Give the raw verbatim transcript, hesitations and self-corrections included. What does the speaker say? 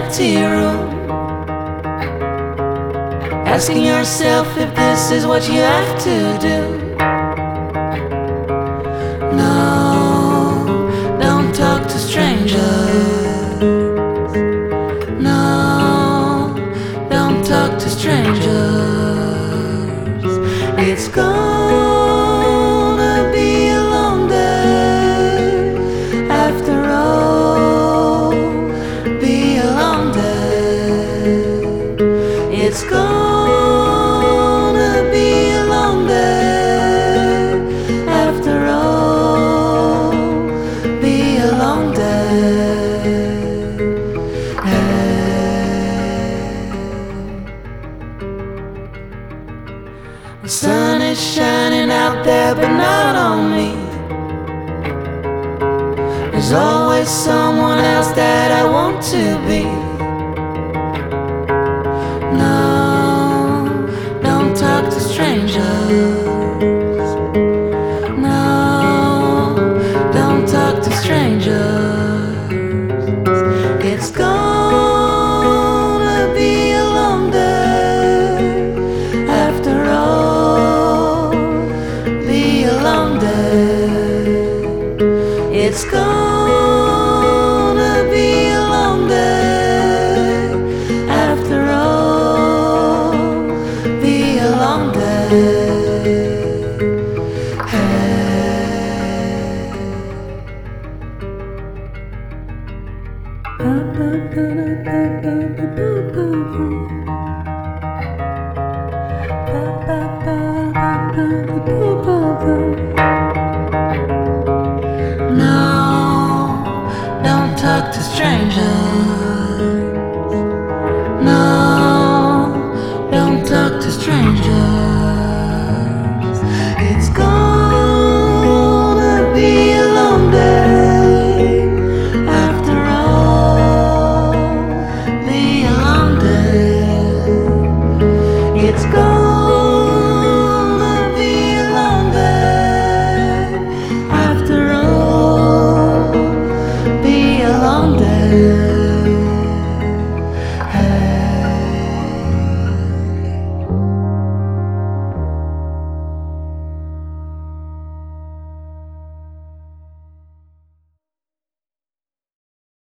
empty room, asking yourself if this is what you have to do. No, don't talk to strangers. No, don't talk to strangers. It's gonna be a long day after all. Be a long day. It's gonna be a long day after all. Be a long day. The sun is shining out there, but not on me. There's always someone else that I want to be. No, don't talk to strangers. No, don't talk to strangers. It's gonna be a long day after all. Be a long day. It's gonna be a long day after all. Be a long day. Hey.